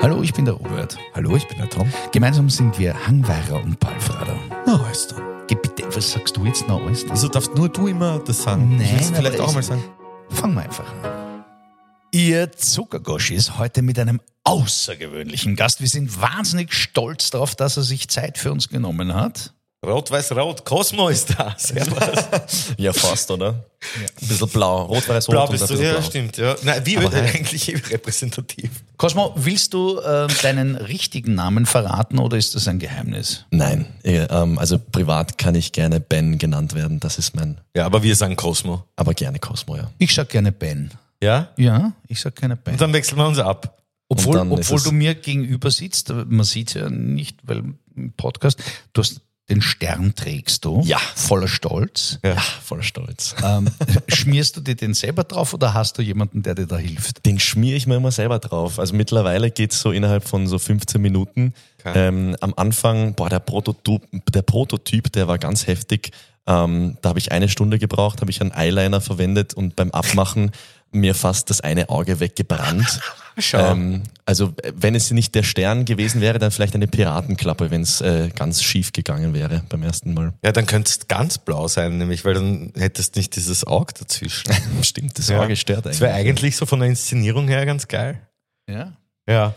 Hallo, ich bin der Robert. Hallo, ich bin der Tom. Gemeinsam sind wir Hangweirer und Palfrader. Na, alles dann. Geh bitte, was sagst du jetzt noch alles? Wieso darfst nur du immer das sagen? Nein, ich will es vielleicht aber auch mal sagen. Fangen wir einfach an. Ihr Zuckergoschis heute mit einem außergewöhnlichen Gast. Wir sind wahnsinnig stolz darauf, dass er sich Zeit für uns genommen hat. Rot-Weiß-Rot, Cosmo ist da. Servus. Ja, fast, oder? Ja. Ein bisschen blau. Rot-Weiß-Rot. Blau bist du, ja, blau. stimmt. Ja. Nein, wie eigentlich repräsentativ. Cosmo, willst du deinen richtigen Namen verraten oder ist das ein Geheimnis? Nein, also privat kann ich gerne Ben genannt werden. Das ist mein... Ja, aber wir sagen Cosmo. Aber gerne Cosmo, ja. Ich sag gerne Ben. Ja? Ja, ich sag gerne Ben. Und dann wechseln wir uns ab. Obwohl es- du mir gegenüber sitzt, man sieht es ja nicht, weil im Podcast, du hast den Stern trägst du, Ja. voller Stolz. Ja, voller Stolz. Schmierst du dir den selber drauf oder hast du jemanden, der dir da hilft? Den schmiere ich mir immer selber drauf. Also mittlerweile geht's so innerhalb von so 15 Minuten. Okay. Am Anfang, der Prototyp, der war ganz heftig. Da habe ich 1 Stunde gebraucht, habe ich einen Eyeliner verwendet und beim Abmachen mir fast das eine Auge weggebrannt. Schau. Also wenn es nicht der Stern gewesen wäre, dann vielleicht eine Piratenklappe, wenn es ganz schief gegangen wäre beim ersten Mal. Ja, dann könnte es ganz blau sein, nämlich, weil dann hättest du nicht dieses Auge dazwischen. Stimmt, das Auge stört Das eigentlich. wäre eigentlich so von der Inszenierung her ganz geil. Ja. Ja.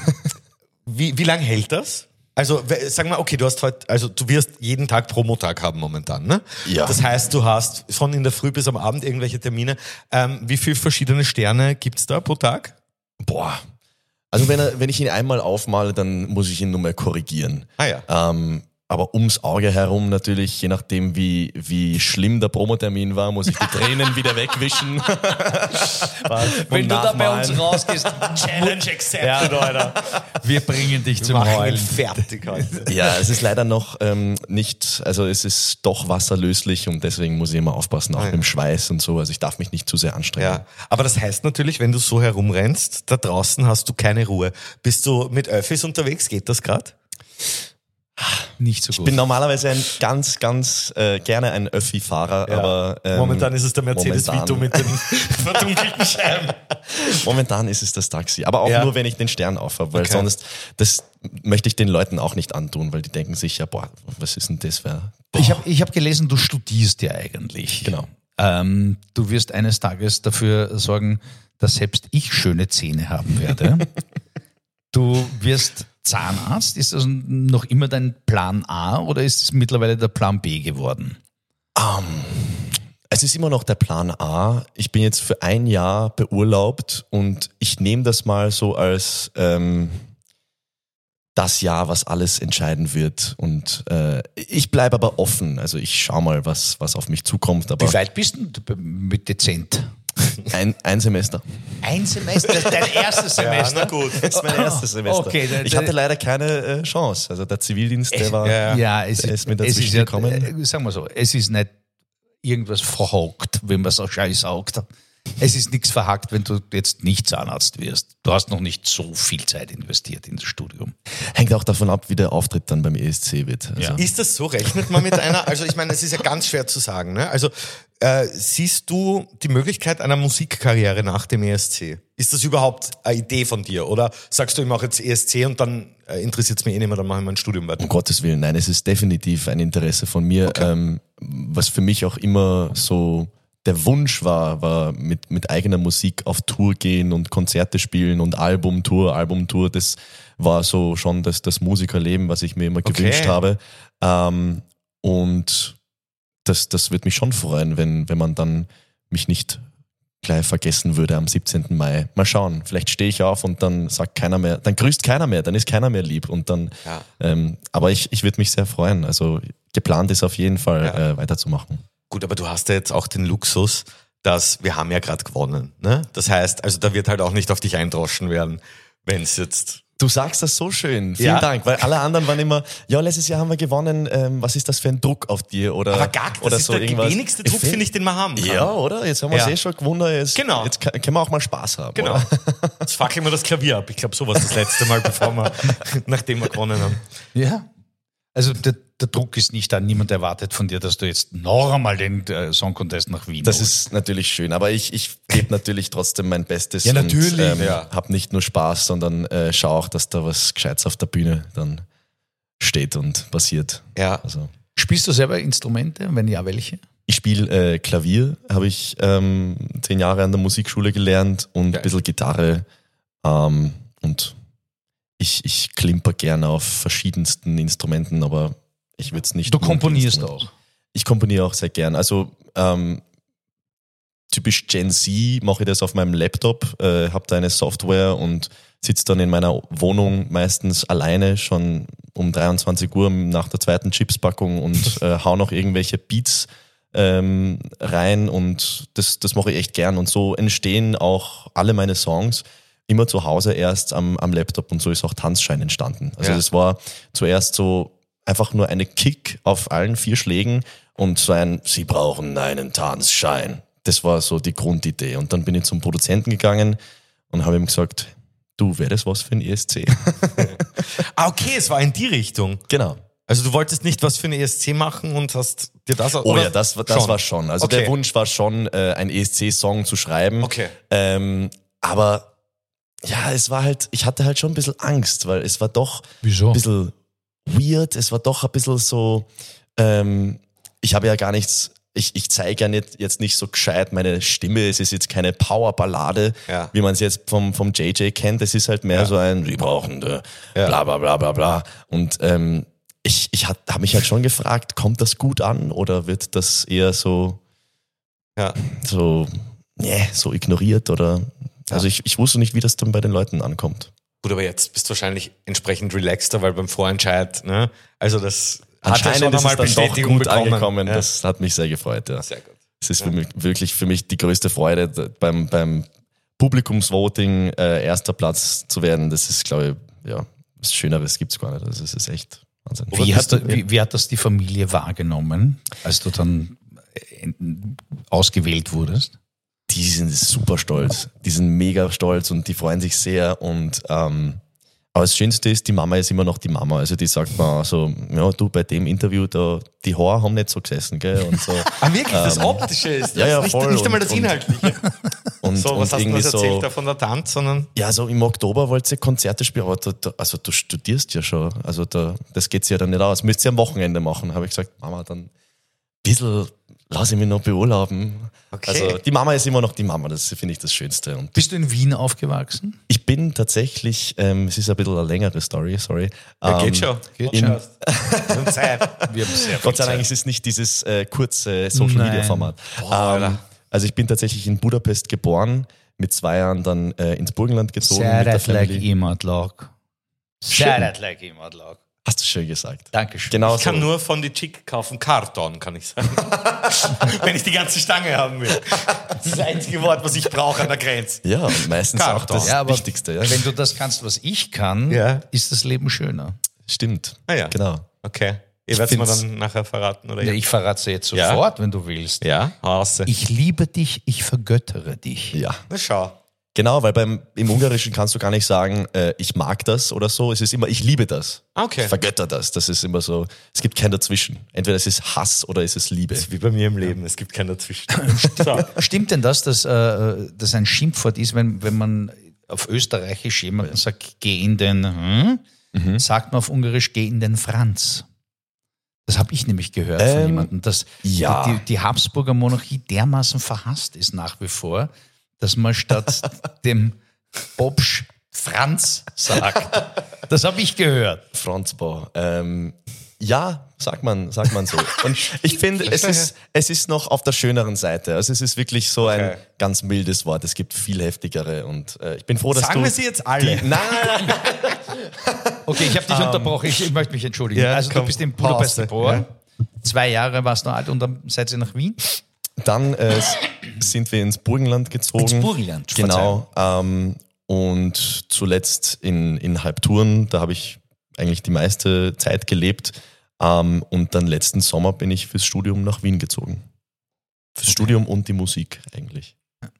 Wie lange hält das? Also, sagen wir, okay, du wirst jeden Tag Promotag haben momentan, ne? Ja. Das heißt, du hast von in der Früh bis am Abend irgendwelche Termine. Wie viele verschiedene Sterne gibt's da pro Tag? Boah. Also wenn ich ihn einmal aufmale, dann muss ich ihn nur mehr korrigieren. Ah ja. Aber ums Auge herum natürlich, je nachdem wie schlimm der Promotermin war, muss ich die Tränen wieder wegwischen. Wenn du da bei uns rausgehst, Challenge accepted, Alter. wir bringen dich zum Machen ihn Heulen. fertig heute. Ja, es ist leider noch nicht, also es ist doch wasserlöslich und deswegen muss ich immer aufpassen, auch mit dem Schweiß und so. Also ich darf mich nicht zu sehr anstrengen. Ja, aber das heißt natürlich, wenn du so herumrennst, da draußen hast du keine Ruhe. Bist du mit Öffis unterwegs? Geht das gerade? Nicht so Ich gut. bin normalerweise ganz gerne ein Öffi-Fahrer, aber Momentan ist es der Mercedes momentan- Vito mit den verdunkelten Scheiben. Momentan ist es das Taxi, aber auch Ja. nur, wenn ich den Stern aufhabe, weil Okay. sonst, das möchte ich den Leuten auch nicht antun, weil die denken sich ja, boah, was ist denn das für... Ich hab gelesen, du studierst ja eigentlich. Genau. Du wirst eines Tages dafür sorgen, dass selbst ich schöne Zähne haben werde. Du wirst Zahnarzt. Ist das noch immer dein Plan A oder ist es mittlerweile der Plan B geworden? Es ist immer noch der Plan A. Ich bin jetzt für 1 Jahr beurlaubt und ich nehme das mal so als das Jahr, was alles entscheiden wird. Und ich bleibe aber offen. Also ich schaue mal, was auf mich zukommt. Aber Wie weit bist du mit dezent? ein Semester. Ein Semester? Das ist dein erstes Semester? gut. Das ist mein erstes Semester. Okay, ich hatte leider keine Chance. Also der Zivildienst, der war... Ja, es Der ist mir es dazwischen ist ja, gekommen. sagen wir so, es ist nicht irgendwas verhakt, wenn man so scheiß sagt. Es ist nichts verhakt, wenn du jetzt nicht Zahnarzt wirst. Du hast noch nicht so viel Zeit investiert in das Studium. Hängt auch davon ab, wie der Auftritt dann beim ESC wird. Also, Ja. Ist das so? Rechnet man mit einer? Also ich meine, es ist ja ganz schwer zu sagen. Ne? Also siehst du die Möglichkeit einer Musikkarriere nach dem ESC? Ist das überhaupt eine Idee von dir? Oder sagst du, ich mache jetzt ESC und dann interessiert es mich eh nicht mehr, dann mache ich mein Studium weiter? Um Gottes Willen, nein, es ist definitiv ein Interesse von mir. Okay. Was für mich auch immer so der Wunsch war mit eigener Musik auf Tour gehen und Konzerte spielen und Albumtour. Das war so schon das Musikerleben, was ich mir immer gewünscht habe. Und das wird mich schon freuen, wenn man dann mich nicht gleich vergessen würde am 17. Mai. Mal schauen, vielleicht stehe ich auf und dann sagt keiner mehr, dann grüßt keiner mehr, dann ist keiner mehr lieb und dann, aber ich würde mich sehr freuen. Also geplant ist auf jeden Fall weiterzumachen. Gut, aber du hast ja jetzt auch den Luxus, dass wir haben ja gerade gewonnen. Ne? Das heißt, also da wird halt auch nicht auf dich eindroschen werden, wenn es jetzt... Du sagst das so schön. Vielen Ja. Dank, weil alle anderen waren immer, ja, letztes Jahr haben wir gewonnen, was ist das für ein Druck auf dir? Oder, Aber das oder ist so der irgendwas. wenigste Druck, finde ich, den man haben kann. Ja, oder? Jetzt haben wir es Ja. schon gewonnen, jetzt Genau. können wir auch mal Spaß haben. Genau. Oder? Jetzt fackeln wir das Klavier ab. Ich glaube, so war es das letzte Mal, nachdem wir gewonnen haben. Ja. Also der Druck ist nicht da, niemand erwartet von dir, dass du jetzt noch einmal den Song Contest nach Wien Das holst. ist natürlich schön, aber ich gebe natürlich trotzdem mein Bestes. Ja, natürlich. Und habe nicht nur Spaß, sondern schaue auch, dass da was Gescheites auf der Bühne dann steht und passiert. Ja. Also Spielst du selber Instrumente? Wenn ja, welche? ich spiele Klavier, habe ich 10 Jahre an der Musikschule gelernt und ein bisschen Gitarre und ich klimper gerne auf verschiedensten Instrumenten, aber ich würde es nicht. Du nur komponierst Instrument- auch. Ich komponiere auch sehr gern. Also typisch Gen Z mache ich das auf meinem Laptop, habe da eine Software und sitze dann in meiner Wohnung meistens alleine schon um 23 Uhr nach der zweiten Chipspackung und hau noch irgendwelche Beats rein und das mache ich echt gern. Und so entstehen auch alle meine Songs immer zu Hause erst am Laptop und so ist auch Tanzschein entstanden. Also das war zuerst so einfach nur eine Kick auf allen 4 Schlägen und so ein Sie brauchen einen Tanzschein. Das war so die Grundidee. Und dann bin ich zum Produzenten gegangen und habe ihm gesagt, du, wäre das was für ein ESC? Okay, es war in die Richtung. Genau. Also du wolltest nicht was für eine ESC machen und hast dir das... Oh oder? ja, das war schon. Also Okay. der Wunsch war schon, ein ESC-Song zu schreiben. Okay. Aber ja, es war halt, ich hatte halt schon ein bisschen Angst, weil es war doch Wieso? ein bisschen weird, es war doch ein bisschen so, ich habe ja gar nichts, ich zeige ja jetzt nicht so gescheit meine Stimme, es ist jetzt keine Powerballade, Ja. wie man es jetzt vom JJ kennt, es ist halt mehr so ein, wir brauchen bla bla bla bla bla. Und ich habe mich halt schon gefragt, kommt das gut an oder wird das eher so so ignoriert oder also ich wusste nicht, wie das dann bei den Leuten ankommt. Gut, aber jetzt bist du wahrscheinlich entsprechend relaxter, weil beim Vorentscheid, ne? Also das hat ja Anscheinend schon ist es einmal dann doch Bestätigung gut bekommen. angekommen. Ja. Das hat mich sehr gefreut. Ja. Sehr gut. Es ist wirklich für mich die größte Freude, beim Publikumsvoting erster Platz zu werden. Das ist, glaube ich, was Schöneres gibt es gar nicht. Also es ist echt Wahnsinn. Wie hat das die Familie wahrgenommen, als du dann ausgewählt wurdest? Die sind super stolz. Die sind mega stolz und die freuen sich sehr. Und aber das Schönste ist, die Mama ist immer noch die Mama. Also die sagt mir so, ja, du, bei dem Interview, da, die Haare haben nicht so gesessen, gell? Und so. Ah, wirklich? Das Optische ist das? ja, nicht, voll. nicht einmal das Und- Inhaltliche. Und, So, was hast du irgendwie uns erzählt so, da von der Tanz, sondern... ja, so im Oktober wollt ihr Konzerte spielen, aber also du studierst ja schon. Also das geht ja dann nicht aus. Müsst ihr am Wochenende machen. Habe ich gesagt, Mama, dann ein bisschen lass ich mich noch beurlauben. Okay. Also die Mama ist immer noch die Mama, das finde ich das Schönste. Und Bist du in Wien aufgewachsen? ich bin tatsächlich, es ist ein bisschen eine längere Story, sorry. Ja, geht schon. geht In- schon. Und Zeit. Wir haben sehr Gott sei Dank ist es nicht dieses kurze Social-Media-Format. Also ich bin tatsächlich in Budapest geboren, mit 2 Jahren dann ins Burgenland gezogen mit der Szeretlek Family. imádlak. Szeretlek imádlak. Hast du schön gesagt. Dankeschön. Genau Ich kann so. nur von die Chick kaufen, Karton, kann ich sagen. Wenn ich die ganze Stange haben will. Das ist das einzige Wort, was ich brauche an der Grenze. Ja, und meistens auch Karton. das Ja, aber Wichtigste. Ja. wenn du das kannst, was ich kann, Ja. ist das Leben schöner. Stimmt. Ah ja. Genau. Okay. Ihr werdet es mir find's- dann nachher verraten, oder? Ja, ich verrate es dir jetzt Ja. sofort, wenn du willst. Ja, Hause. Ich liebe dich, ich vergöttere dich. Ja. Na schau. Genau, weil im Ungarischen kannst du gar nicht sagen, ich mag das oder so. Es ist immer, ich liebe das. Okay. Ich vergötter das. Das ist immer so, es gibt kein Dazwischen. Entweder es ist Hass oder es ist Liebe. Wie bei mir im Leben, es gibt keinen dazwischen. So. Stimmt denn das, dass das ein Schimpfwort ist, wenn man auf Österreichisch jemanden sagt, geh in den, sagt man auf Ungarisch, geh in den Franz. Das habe ich nämlich gehört von jemandem, dass ja. die Habsburger Monarchie dermaßen verhasst ist nach wie vor, dass man statt dem Bobsch Franz sagt. Das habe ich gehört. Franzbau. Ja, sagt man so. Und ich finde, es ist noch auf der schöneren Seite. Also es ist wirklich so ein Okay. ganz mildes Wort. Es gibt viel heftigere und ich bin froh, dass Sagen du... wir sie jetzt alle. Nein, Okay, ich habe dich unterbrochen, ich möchte mich entschuldigen. Ja, also komm, du bist in Budapest Pause, geboren, 2 Jahre warst du alt und dann seid ihr nach Wien? dann sind wir ins Burgenland gezogen. Ins Burgenland, Genau. Und zuletzt in Halbtouren, da habe ich eigentlich die meiste Zeit gelebt. Und dann letzten Sommer bin ich fürs Studium nach Wien gezogen. Fürs Studium und die Musik eigentlich.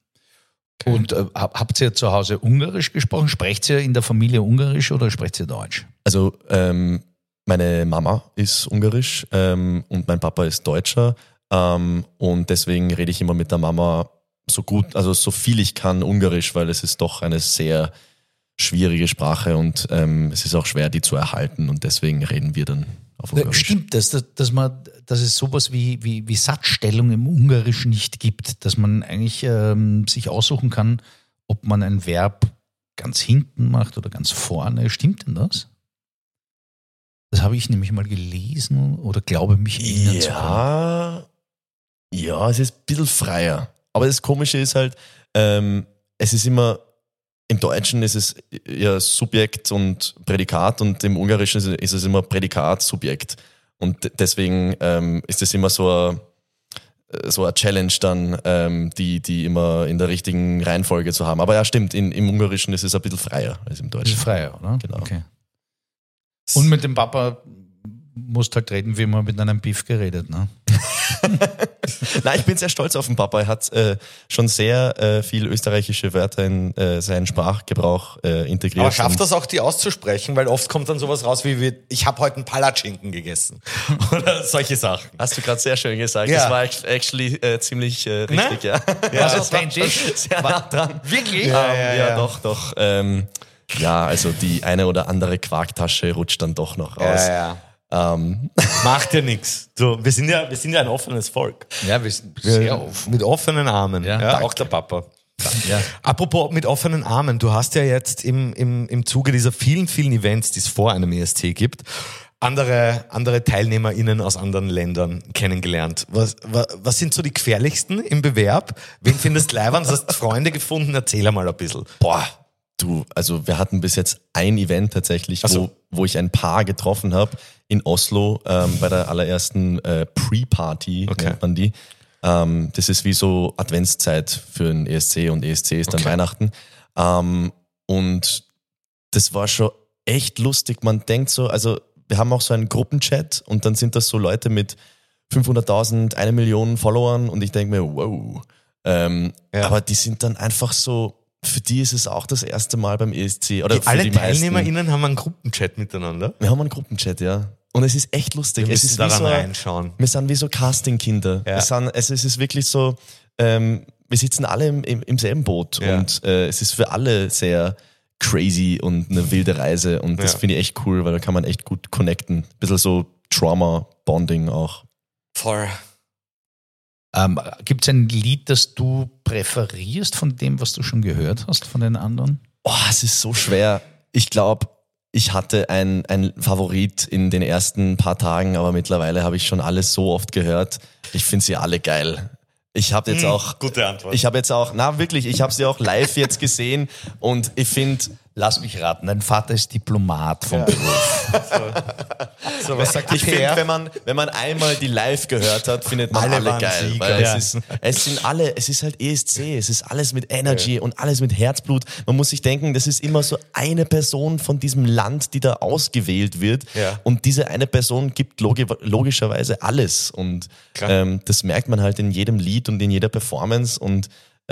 Und habt ihr zu Hause Ungarisch gesprochen? Sprecht ihr in der Familie Ungarisch oder sprecht ihr Deutsch? Also Meine Mama ist ungarisch und mein Papa ist Deutscher und deswegen rede ich immer mit der Mama so gut, also so viel ich kann Ungarisch, weil es ist doch eine sehr schwierige Sprache und es ist auch schwer, die zu erhalten und deswegen reden wir dann auf Ungarisch. Stimmt das, dass es sowas wie Satzstellung im Ungarischen nicht gibt, dass man eigentlich sich aussuchen kann, ob man ein Verb ganz hinten macht oder ganz vorne? Stimmt denn das? Das habe ich nämlich mal gelesen oder glaube mich erinnern zu können. Ja, es ist ein bisschen freier. Aber das Komische ist halt, es ist immer, im Deutschen ist es ja Subjekt und Prädikat und im Ungarischen ist es immer Prädikat, Subjekt. Und deswegen ist es immer so eine Challenge dann, die immer in der richtigen Reihenfolge zu haben. Aber ja, stimmt, im Ungarischen ist es ein bisschen freier als im Deutschen. Freier, oder? Genau. Okay. Und mit dem Papa musst halt reden, wie man mit einem Beef geredet, ne? Nein, ich bin sehr stolz auf den Papa. Er hat schon sehr viel österreichische Wörter in seinen Sprachgebrauch integriert. Aber schafft das auch, die auszusprechen? Weil oft kommt dann sowas raus wie, ich habe heute einen Palatschinken gegessen. Oder solche Sachen. Hast du gerade sehr schön gesagt. Ja. Das war actually ziemlich richtig, ja. Ja, das war authentisch. sehr nah dran. Wirklich? Ja, doch. Ja, also die eine oder andere Quarktasche rutscht dann doch noch raus. Ja. Macht ja nichts. So, wir sind ja ein offenes Volk. Ja, wir sind sehr offen. Mit offenen Armen. Ja, Ja, danke. auch der Papa. Ja. Apropos mit offenen Armen, du hast ja jetzt im Zuge dieser vielen, vielen Events, die es vor einem ESC gibt, andere TeilnehmerInnen aus anderen Ländern kennengelernt. Was sind so die gefährlichsten im Bewerb? Wen findest du leibend? Hast du Freunde gefunden? Erzähl einmal ein bisschen. Boah, also wir hatten bis jetzt ein Event tatsächlich, Ach so. wo ich ein Paar getroffen habe in Oslo bei der allerersten Pre-Party, Okay. nennt man die. Das ist wie so Adventszeit für den ESC und ESC ist dann Okay. Weihnachten. Und das war schon echt lustig. Man denkt so, also wir haben auch so einen Gruppenchat und dann sind das so Leute mit 500.000, 1 Million Followern und ich denke mir, wow. Aber die sind dann einfach so, für die ist es auch das erste Mal beim ESC. Oder für Alle die meisten. TeilnehmerInnen haben einen Gruppenchat miteinander. Wir haben einen Gruppenchat, ja. Und es ist echt lustig. Wir Es müssen ist daran wie so, reinschauen. wir sind wie so Castingkinder. Ja. Es ist wirklich so, wir sitzen alle im selben Boot Ja. und es ist für alle sehr crazy und eine wilde Reise und das Ja. finde ich echt cool, weil da kann man echt gut connecten. Ein bisschen so Trauma-Bonding auch. Voll. Gibt es ein Lied, das du präferierst von dem, was du schon gehört hast von den anderen? Oh, es ist so schwer. Ich glaube, ich hatte ein Favorit in den ersten paar Tagen, aber mittlerweile habe ich schon alles so oft gehört. Ich finde sie alle geil. Ich habe jetzt auch, Gute Antwort. ich habe sie auch live jetzt gesehen und ich finde, Lass mich raten, dein Vater ist Diplomat vom Beruf. So, was sagt die ich finde, PR? wenn man einmal die live gehört hat, findet man Alle alle waren geil. Sieger. Weil Ja. es ist halt ESC, es ist alles mit Energy und alles mit Herzblut. Man muss sich denken, das ist immer so eine Person von diesem Land, die da ausgewählt wird. Ja. Und diese eine Person gibt logischerweise alles. Und Klar. das merkt man halt in jedem Lied und in jeder Performance. Und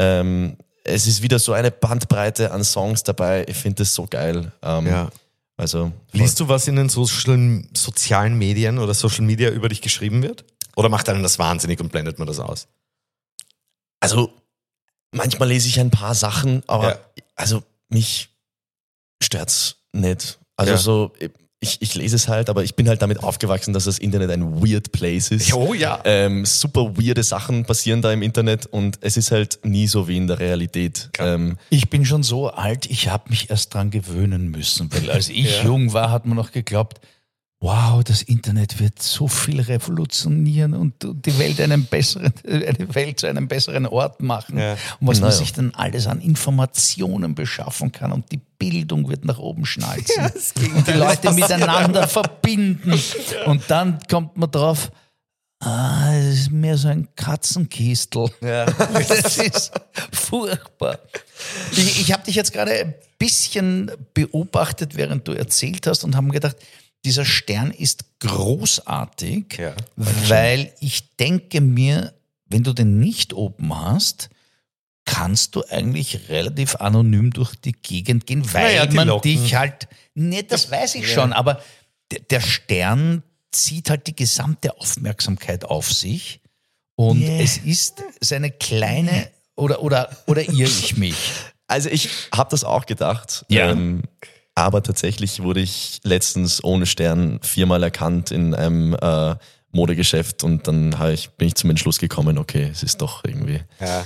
es ist wieder so eine Bandbreite an Songs dabei. Ich finde das so geil. Ja. Also Liest du, was in den sozialen Medien oder Social Media über dich geschrieben wird? Oder macht einen das wahnsinnig und blendet man das aus? Also manchmal lese ich ein paar Sachen, aber Ja. also mich stört's nicht. Also Ja. so, ich lese es halt, aber ich bin halt damit aufgewachsen, dass das Internet ein weird place ist. Oh ja. Super weirde Sachen passieren da im Internet und es ist halt nie so wie in der Realität. Ich bin schon so alt, ich habe mich erst dran gewöhnen müssen, weil als ich Ja. jung war, hat man noch geglaubt, wow, das Internet wird so viel revolutionieren und die Welt eine Welt zu einem besseren Ort machen. Ja. Und was man Naja. sich dann alles an Informationen beschaffen kann und die Bildung wird nach oben schnalzen. Und die Leute miteinander verbinden. Und dann kommt man drauf, es ist mehr so ein Katzenkistel. Das ist furchtbar. Ich habe dich jetzt gerade ein bisschen beobachtet, während du erzählt hast und habe mir gedacht, dieser Stern ist großartig, Ja, weil ich denke mir, wenn du den nicht oben hast, kannst du eigentlich relativ anonym durch die Gegend gehen, weil Naja, die man locken. dich halt, nicht, das weiß ich schon, aber der Stern zieht halt die gesamte Aufmerksamkeit auf sich und es ist seine kleine, oder irre ich mich? Also ich habe das auch gedacht. Ja. Aber tatsächlich wurde ich letztens ohne Stern 4-mal erkannt in einem Modegeschäft und dann bin ich zum Entschluss gekommen, okay, es ist doch irgendwie,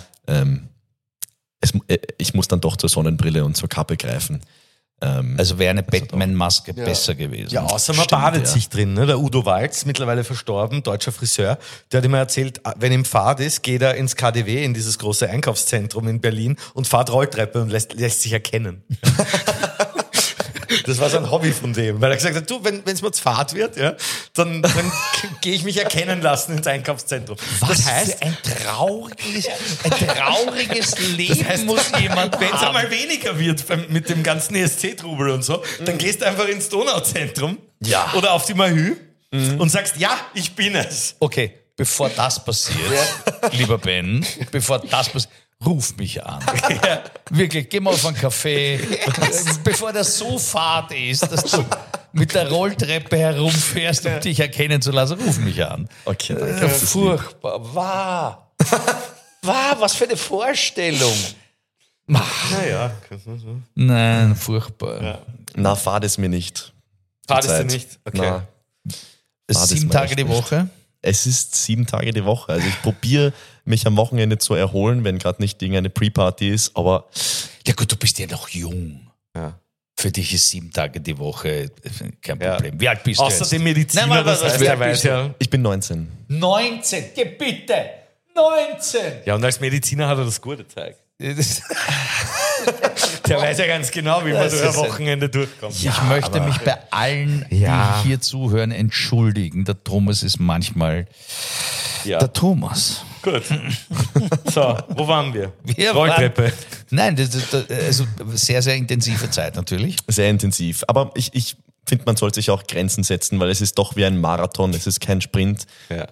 ich muss dann doch zur Sonnenbrille und zur Kappe greifen. Also wäre eine Batman-Maske besser gewesen. Ja, außer man badet sich drin. Ne? Der Udo Walz, mittlerweile verstorben, deutscher Friseur, der hat immer erzählt, wenn ihm Fahrt ist, geht er ins KaDeWe, in dieses große Einkaufszentrum in Berlin und fahrt Rolltreppe und lässt sich erkennen. Das war so ein Hobby von dem, weil er gesagt hat, du, wenn es mir zu Fahrt wird, ja, dann gehe ich mich erkennen lassen ins Einkaufszentrum. Das heißt, ein trauriges Leben muss jemand wenn es haben. einmal weniger wird mit dem ganzen ESC-Trubel und so, dann gehst du einfach ins Donauzentrum oder auf die Mahü und sagst, ja, ich bin es. Okay, bevor das passiert, lieber Ben, ruf mich an. Ja, wirklich, geh mal auf einen Kaffee. Bevor das so fad ist, dass du mit der Rolltreppe herumfährst, um dich erkennen zu lassen, ruf mich an. Okay, danke. Furchtbar. Was für eine Vorstellung. Naja. Nein, furchtbar. Ja. Na, fahrt es mir nicht. Fahrt es dir nicht? Okay. Na, 7 Tage die Woche? Es ist 7 Tage die Woche. Also ich probiere mich am Wochenende zu erholen, wenn gerade nicht irgendeine Pre-Party ist, aber... Ja gut, du bist ja noch jung. Ja. Für dich ist 7 Tage die Woche kein Problem. Wie alt bist du jetzt? Außerdem Mediziner, Nein, das heißt, er weiß ja... Ich bin 19. 19, geh bitte! 19! Ja, und als Mediziner hat er das gute Zeug. Der weiß ja ganz genau, wie man durch ein Wochenende durchkommt. Ich möchte mich bei allen, die hier zuhören, entschuldigen. Der Thomas ist manchmal der Thomas. Gut. So, wo waren wir? Rolltreppe. Nein, also sehr, sehr intensive Zeit natürlich. Sehr intensiv. Aber ich finde, man sollte sich auch Grenzen setzen, weil es ist doch wie ein Marathon, es ist kein Sprint. Ja.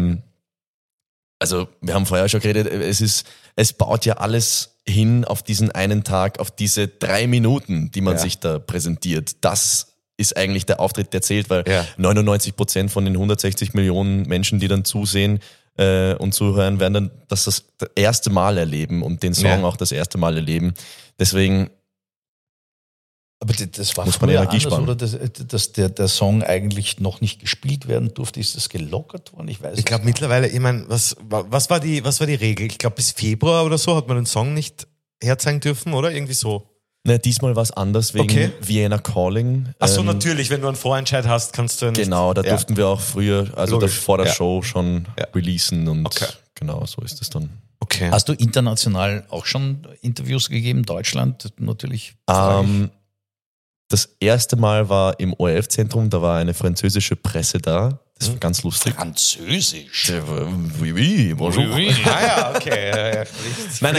Also wir haben vorher schon geredet, es baut ja alles hin auf diesen einen Tag, auf diese 3 Minuten, die man sich da präsentiert. Das ist eigentlich der Auftritt, der zählt, weil 99% von den 160 Millionen Menschen, die dann zusehen und zuhören, werden dann das erste Mal erleben und den Song auch das erste Mal erleben. Deswegen aber das war muss man Energie sparen. Oder dass der Song eigentlich noch nicht gespielt werden durfte, ist das gelockert worden? Ich glaube mittlerweile, ich meine, was war die Regel? Ich glaube bis Februar oder so hat man den Song nicht herzeigen dürfen, oder? Irgendwie so. Ne, diesmal war es anders wegen Vienna Calling. Ach so, natürlich, wenn du einen Vorentscheid hast, kannst du ja nicht. Genau, da durften wir auch früher, also vor der Show schon releasen und genau, so ist es dann. Okay. Hast du international auch schon Interviews gegeben? Deutschland natürlich? Das erste Mal war im ORF-Zentrum, da war eine französische Presse da. Das war ganz lustig. Französisch? Oui, bonjour. Oui. Ah ja, okay. Nein.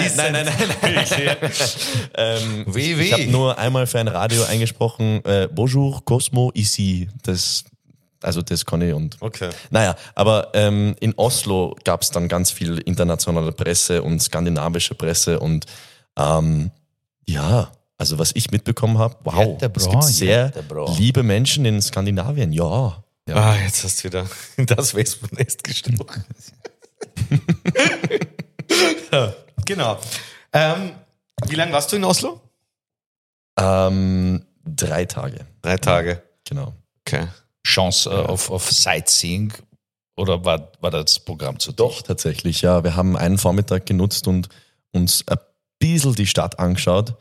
Ich habe nur einmal für ein Radio eingesprochen, bonjour, Cosmo, ici. Das kann ich und... Okay. Naja, aber in Oslo gab es dann ganz viel internationale Presse und skandinavische Presse und also was ich mitbekommen habe, wow, es gibt sehr liebe Menschen in Skandinavien, ja. Ah, jetzt hast du wieder in das Wespennest gestochen. So, genau. Wie lange warst du in Oslo? 3 Tage. 3 Tage. Genau. Okay. Chance auf Sightseeing oder war das Programm zu Doch, tatsächlich, ja. Wir haben einen Vormittag genutzt und uns ein bisschen die Stadt angeschaut.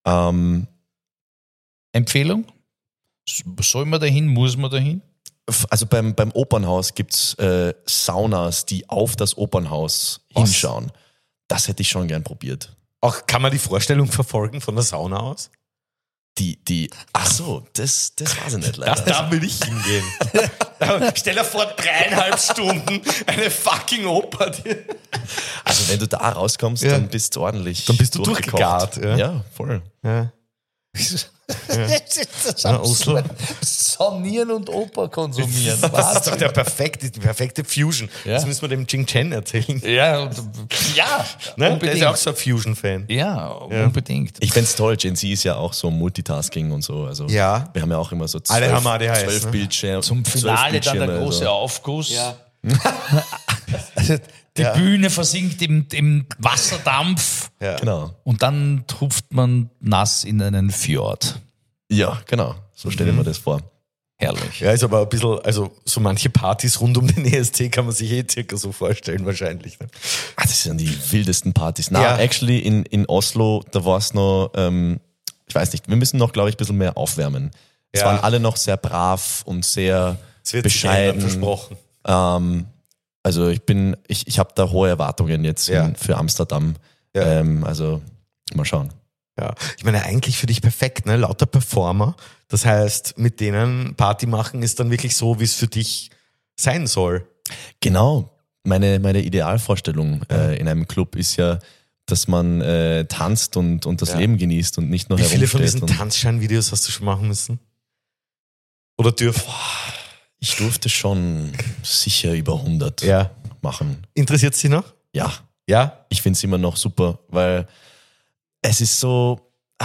Empfehlung? Soll man dahin? Muss man dahin? Also beim Opernhaus gibt's Saunas, die auf das Opernhaus hinschauen. Das hätte ich schon gern probiert. Auch kann man die Vorstellung verfolgen von der Sauna aus? Ach so, das weiß ich nicht leider. Da will ich hingehen. Stell dir vor, 3,5 Stunden eine fucking Oper. Also wenn du da rauskommst, dann bist du ordentlich. Dann bist du durchgegart. Ja, voll. Ja. Das ist Oslo. So Saunieren und Oper konsumieren. Das ist doch die perfekte Fusion. Ja. Das müssen wir dem Jing Chen erzählen. Ja, Ne? Der unbedingt. ist ja auch so ein Fusion-Fan. Ja, unbedingt. Ich find's toll, Gen Z ist ja auch so Multitasking und so. Also Ja. wir haben ja auch immer so Alle haben ADHS, 12 ne? Bildschirme. Zum Finale dann der große Also. Aufguss. Also die Bühne versinkt im Wasserdampf Ja. Genau. und dann tupft man nass in einen Fjord. Ja, genau. So stelle ich mir das vor. Herrlich. Ja, ist aber ein bisschen, also so manche Partys rund um den ESC kann man sich circa so vorstellen wahrscheinlich. Ne? Ah, das sind die wildesten Partys. Na, Ja. actually in Oslo, da war es noch, ich weiß nicht, wir müssen noch, glaube ich, ein bisschen mehr aufwärmen. Es Ja. waren alle noch sehr brav und sehr Es wird sich ändern, bescheiden. versprochen. Also ich habe da hohe Erwartungen jetzt Ja. für Amsterdam. Ja. Also mal schauen. Ja, ich meine, eigentlich für dich perfekt, ne? Lauter Performer. Das heißt, mit denen Party machen ist dann wirklich so, wie es für dich sein soll. Genau. Meine Idealvorstellung in einem Club ist ja, dass man tanzt und das Ja. Leben genießt und nicht nur Wie viele von herumsteht. diesen Und Tanzschein-Videos hast du schon machen müssen? Oder dürfen? ich durfte schon sicher über 100 Ja. machen. Interessiert Sie noch? Ja, Ja? ich finde es immer noch super, weil es ist so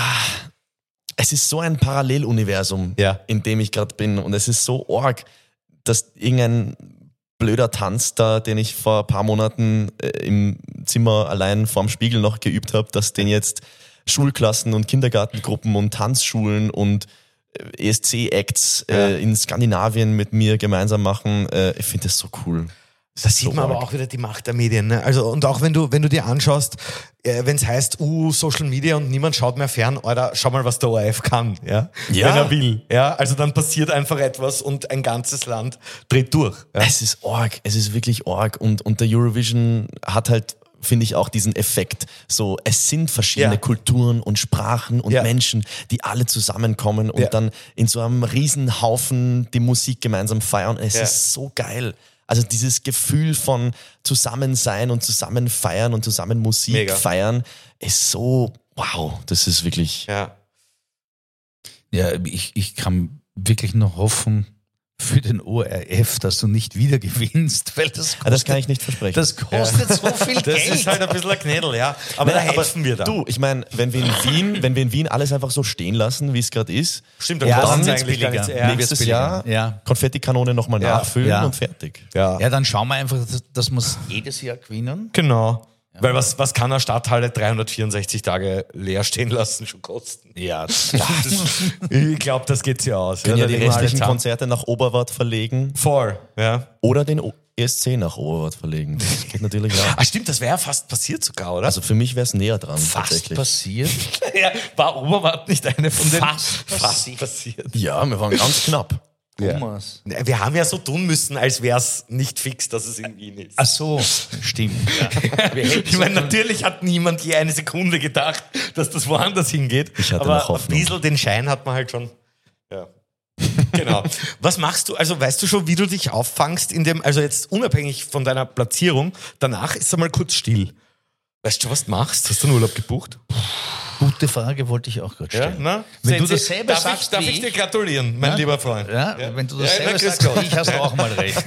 ein Paralleluniversum, Ja. in dem ich gerade bin. Und es ist so arg, dass irgendein blöder Tanz da, den ich vor ein paar Monaten im Zimmer allein vorm Spiegel noch geübt habe, dass den jetzt Schulklassen und Kindergartengruppen und Tanzschulen und ESC-Acts in Skandinavien mit mir gemeinsam machen. Ich finde das so cool. Da sieht man aber arg. auch wieder die Macht der Medien. Ne? Also, und auch wenn du dir anschaust, wenn es heißt, Social Media und niemand schaut mehr fern, oder schau mal, was der ORF kann, ja? Ja. Wenn er will. Ja? Also dann passiert einfach etwas und ein ganzes Land dreht durch. Ja? Es ist arg, es ist wirklich arg und der Eurovision hat halt, finde ich, auch diesen Effekt. So, es sind verschiedene Ja. Kulturen und Sprachen und Ja. Menschen, die alle zusammenkommen und Ja. dann in so einem Riesenhaufen die Musik gemeinsam feiern. Es Ja. ist so geil. Also dieses Gefühl von Zusammensein und zusammen feiern und zusammen Musik Mega. feiern ist so, wow, das ist wirklich... Ja. Ja, ich kann wirklich noch hoffen für den ORF, dass du nicht wieder gewinnst, weil das kostet, Das kann ich nicht versprechen. das kostet so viel Das Geld. ist halt ein bisschen ein Knädel, ja. Aber da Nein, helfen wir da. Du, ich meine, wenn wir in Wien alles einfach so stehen lassen, wie es gerade ist, Stimmt, Ja, kostet's dann eigentlich gar wird's nichts. billiger. Ja. nächstes billiger. Jahr Ja. Konfettikanone nochmal Ja. nachfüllen Ja. und fertig. Ja. Ja, dann schauen wir einfach, dass wir es jedes Jahr gewinnen. Genau. Weil was kann eine Stadthalle 364 Tage leer stehen lassen schon kosten? Ja, Ich glaube, das geht ja aus. Können ja da die legen wir alle restlichen zusammen. Konzerte nach Oberwart verlegen Voll, ja. oder den ESC nach Oberwart verlegen. Das geht natürlich auch. Ah, stimmt, das wäre ja fast passiert sogar, oder? Also für mich wäre es näher dran fast tatsächlich. passiert. ja, war Oberwart nicht eine von den... Fast passiert. Ja, wir waren ganz knapp. Thomas. Wir haben ja so tun müssen, als wäre es nicht fix, dass es in Wien ist. Ach so, stimmt. Ja. Wir hätten Ich meine, so- natürlich hat niemand je eine Sekunde gedacht, dass das woanders hingeht. Ich hatte aber noch Hoffnung. ein bisschen den Schein hat man halt schon. Ja. Genau. Was machst du, also weißt du schon, wie du dich auffangst in dem, also jetzt unabhängig von deiner Platzierung, danach ist es mal kurz still. Weißt du schon, was du machst? Hast du einen Urlaub gebucht? Gute Frage wollte ich auch gerade stellen. Na? Wenn du Sensi, dasselbe darf sagst darf wie ich dir ich? gratulieren, mein lieber Freund. Ja, wenn du das Ja, selber na, grüß sagst, Gott. wie ich, hast du auch mal recht.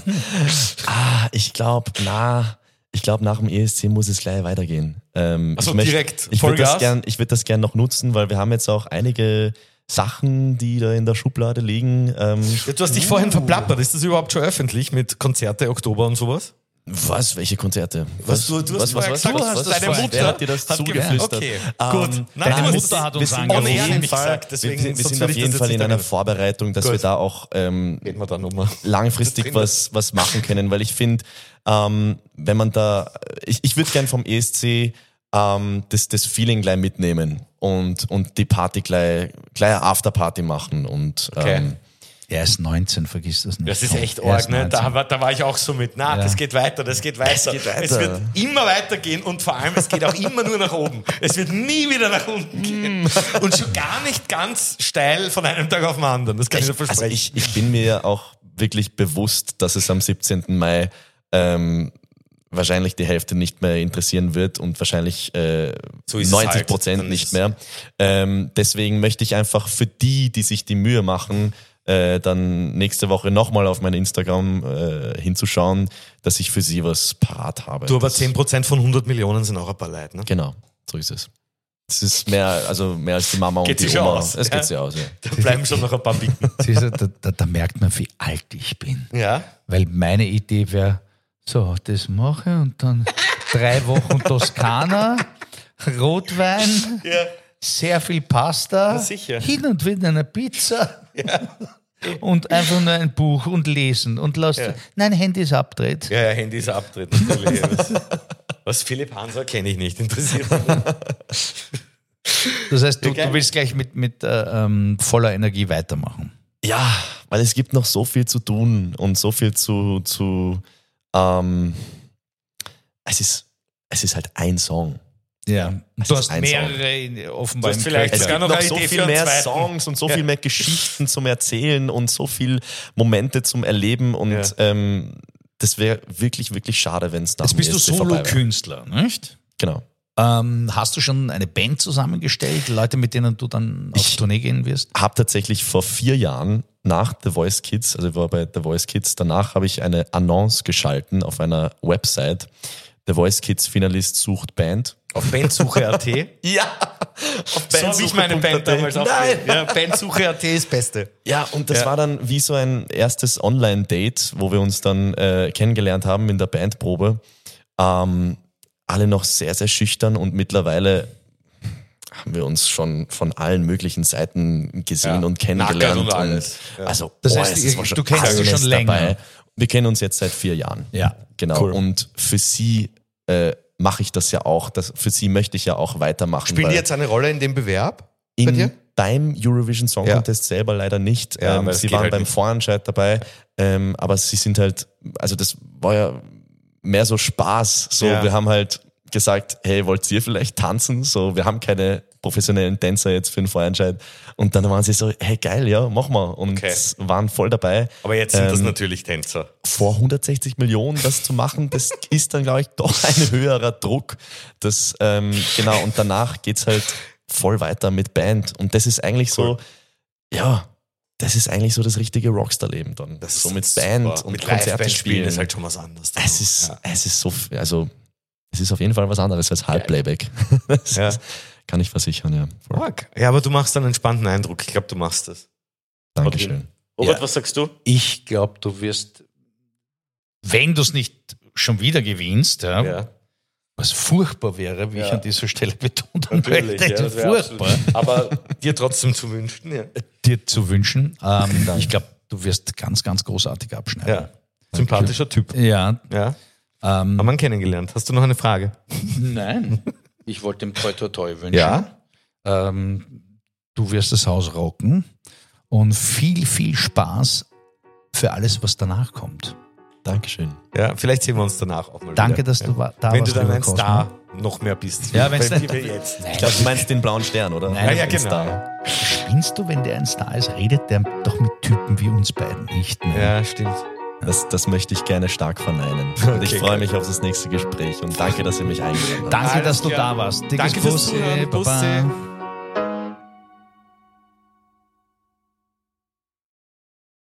Ich glaube, nach dem ESC muss es gleich weitergehen. Ach so, ich möchte- direkt Ich würde Vollgas? das gern noch nutzen, weil wir haben jetzt auch einige Sachen, die da in der Schublade liegen. Ja, du hast dich vorhin verplappert. Ist das überhaupt schon öffentlich mit Konzerte Oktober und sowas? Was? Welche Konzerte? Was, du hast vorher gesagt, du hast das deine vorhin- Mutter Wer hat dir das hat zugeflüstert? Okay, Ähm, gut. deine du hast- Mutter hat uns wir sind angerufen. auf On air jeden nicht Fall, gesagt, deswegen- wir sonst sind würde auf ich jeden das Fall jetzt in nicht einer erwähnen. Vorbereitung, dass Gut. wir da auch Reden wir dann nochmal. langfristig was machen können, weil ich finde, wenn man da, ich würde gern vom ESC das Feeling gleich mitnehmen und die Party gleich eine Afterparty machen und Okay. Er ist 19, vergiss das nicht. Das ist echt Er ist arg, ne? 19. Da war ich auch so mit. Na, Ja. das geht weiter, das geht weiter. geht weiter. Es wird immer weitergehen und vor allem, es geht auch immer nur nach oben. Es wird nie wieder nach unten gehen. Und schon gar nicht ganz steil von einem Tag auf den anderen. Das kann ich dir also versprechen. ich bin mir auch wirklich bewusst, dass es am 17. Mai wahrscheinlich die Hälfte nicht mehr interessieren wird und wahrscheinlich So ist es 90% halt. Dann nicht ist mehr. Deswegen möchte ich einfach für die sich die Mühe machen, dann nächste Woche nochmal auf mein Instagram hinzuschauen, dass ich für sie was parat habe. Du, aber 10% von 100 Millionen sind auch ein paar Leute, ne? Genau, so ist es. Es ist mehr als die Mama und Geht die sich Oma. aus, Es ja. geht sich aus, ja. Da bleiben schon noch ein paar Bieten. Siehst du, da merkt man, wie alt ich bin. Ja? Weil meine Idee wäre, so, das mache ich und dann 3 Wochen Toskana, Rotwein, Ja. sehr viel Pasta, Na sicher. hin und wieder eine Pizza und einfach nur ein Buch und lesen und nein, Handy ist abgedreht. Ja, Handy ist abtreten natürlich. Was Philipp Hanser kenne ich nicht, interessiert mich nicht. Das heißt, du geil. willst gleich mit voller Energie weitermachen. Ja, weil es gibt noch so viel zu tun und so viel es ist halt ein Song. Ja. Es Du ist hast ein mehrere offenbar Du hast im vielleicht Köcher. Es sogar gibt noch noch eine so Idee für viel einen mehr zweiten. Songs und so viel mehr Geschichten zum Erzählen und so viel Momente zum Erleben und das wäre wirklich, wirklich schade, wenn es nach Jetzt bist du ESC vorbei wäre. Solo-Künstler, nicht? Genau. Hast du schon eine Band zusammengestellt, Leute, mit denen du dann auf Tournee gehen wirst? Habe tatsächlich vor 4 Jahren nach The Voice Kids, also ich war bei The Voice Kids, danach habe ich eine Annonce geschalten auf einer Website. The Voice Kids Finalist sucht Band. Auf Bandsuche.at. Ja, auf So wie ich meine Band damals Nein. aufgelegt. Ja, Bandsuche.at ist das Beste. Ja, und das war dann wie so ein erstes Online-Date, wo wir uns dann kennengelernt haben in der Bandprobe. Alle noch sehr, sehr schüchtern und mittlerweile haben wir uns schon von allen möglichen Seiten gesehen Ja. und kennengelernt. Nackert und alles. Ja. Also, Das heißt, es war du kennst sie alles schon länger. dabei. Wir kennen uns jetzt seit 4 Jahren. Ja. Genau. Cool. Und für sie mache ich das ja auch. Für sie möchte ich ja auch weitermachen. Spielen weil die jetzt eine Rolle in dem Bewerb bei dir? beim Eurovision Song Ja. Contest selber leider nicht. Ja, weil es sie geht waren halt beim nicht. Vorentscheid dabei, aber sie sind halt, also das war ja mehr so Spaß. So, Ja. wir haben halt gesagt, hey, wollt ihr vielleicht tanzen? So, wir haben keine professionellen Tänzer jetzt für den Vorentscheid. Und dann waren sie so, hey, geil, ja, mach mal. Und Okay. waren voll dabei. Aber jetzt sind das natürlich Tänzer. Vor 160 Millionen das zu machen, das ist dann, glaube ich, doch ein höherer Druck. Das, genau, und danach geht's halt voll weiter mit Band. Und das ist eigentlich so, ja, das ist eigentlich so das richtige Rockstar-Leben dann. Das so ist mit super. Band und mit Konzerte Liveband spielen. ist halt schon was anderes. es ist, Ja. es ist so, also, es ist auf jeden Fall was anderes als Halbplayback. Das Ja. kann ich versichern, ja. Voll. Org. Ja, aber du machst einen entspannten Eindruck. Ich glaube, du machst das. Dankeschön. Robert, Ja. was sagst du? Ich glaube, du wirst, wenn du es nicht schon wieder gewinnst, was furchtbar wäre, wie ich an dieser Stelle betonen möchte, das wäre furchtbar, absolut. Aber dir trotzdem zu wünschen, ja. dir zu wünschen. Ich glaube, du wirst ganz, ganz großartig abschneiden. Ja. Sympathischer Typ. Ja. Ja. Haben wir ihn kennengelernt. Hast du noch eine Frage? Nein. Ich wollte ihm toi toi toi wünschen. Ja. Du wirst das Haus rocken und viel, viel Spaß für alles, was danach kommt. Dankeschön. Ja, vielleicht sehen wir uns danach auch mal Danke, wieder. dass du da Wenn warst. du dann lieber ein Cosmo. Star noch mehr bist. Ja, wenn's Weil nicht- wir jetzt. Ich glaube, du meinst den blauen Stern, oder? Nein, ja, Den genau. Star. Spinnst du, wenn der ein Star ist, redet der doch mit Typen wie uns beiden nicht mehr. Ja, stimmt. Das möchte ich gerne stark verneinen. Und ich Okay, freue geil. mich auf das nächste Gespräch und danke, dass ihr mich eingeladen habt. Danke, Alles dass du klar. da warst. Danke fürs Zuhören. Baba. Bussi.